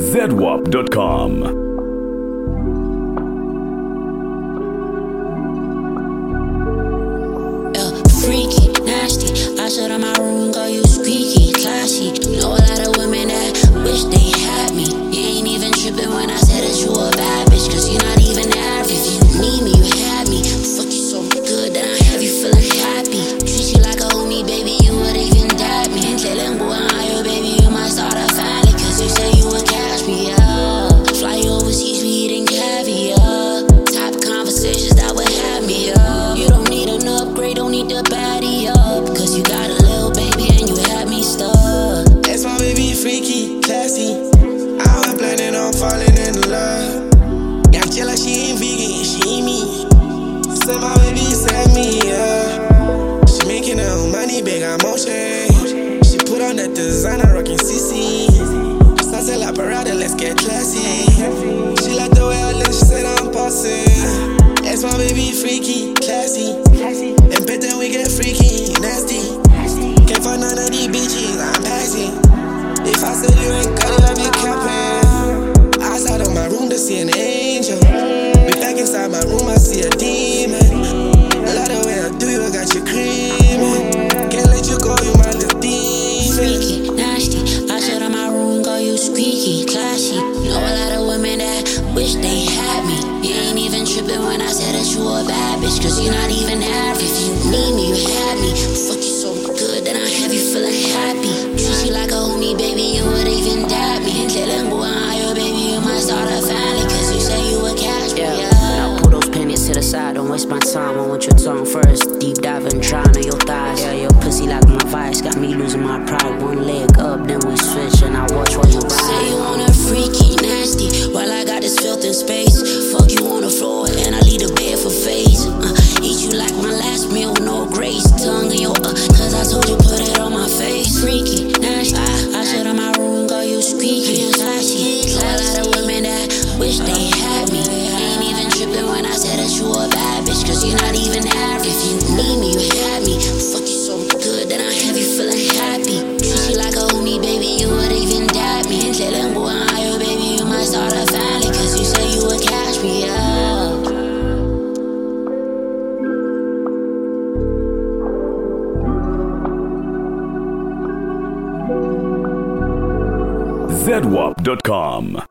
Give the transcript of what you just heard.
ZWAP.com. Freaky, nasty, I shut in my room, girl, you squeaky, classy. Know a lot of women that wish they had me. You ain't even tripping when I said that you a bad bitch, cause you're not even average. If you need me, you had me. Fuck you so good that I have you feeling happy. Treat you like a homie, baby, you would even dab me. And telling boy, yo, baby, you might start a family, cause you say you would cash me up. Fly you overseas, we eating caviar. Top conversations that would have me up. You don't need an upgrade, don't need the baddie up, cause you got a little baby and you had me stuck. That's my baby, freaky, classy. I was planning on falling in love. Yeah, I like she ain't vegan, she ain't me. Said my baby, set me up. She making her own money, big emotion. She put on that designer, rockin' CC. Sunset La Parada, let's get classy. She like the way I look, she said I'm bossy. That's my baby, freaky, classy. And bet that we get freaky, nasty. Can't find none of these bitches, I'm passing. If I said you ain't got it, I be capping. Outside of my room to see an angel. Be back inside my room, I see a demon. A lot of way I do you, I got you creaming. Can't let you go, you my little demon. Freaky, nasty, I shut in my room, girl, you squeaky, classy. Know a lot of women that wish they had me. You ain't even tripping when I said that you a bad bitch, cause you're not even average. If you need me, you had me. Fuck you so good that I have you feeling happy. Treat you like a homie, baby, you would even dab me. And telling boy, yo, baby, you might start a family, cause you say you would cash me. Now pull those pennies to the side, don't waste my time. I want your tongue first, deep diving, trying on your thighs. Yeah, your pussy like my vice, got me losing my pride. One leg up, then we switch, and I watch while you ride. Say you want a freaky, nasty, while I got this filth in space. Fuck you on the floor, and I leave the bed for face. Eat you like my last meal, no grace. Tongue in your cause I told you put it on my face. Freaky, nasty, I shut in my room, girl, you squeaky, classy. A lot of women that wish they had me. Ain't even tripping when I said that you a bad bitch, cause you're not even average. If you need me, you had me. Fuck you so good that I have you feeling happy. Treat you like a homie, baby, you would even dab me. And telling boy, yo, baby, you might start a family, cause you say you would cash me up. ZWAP.com.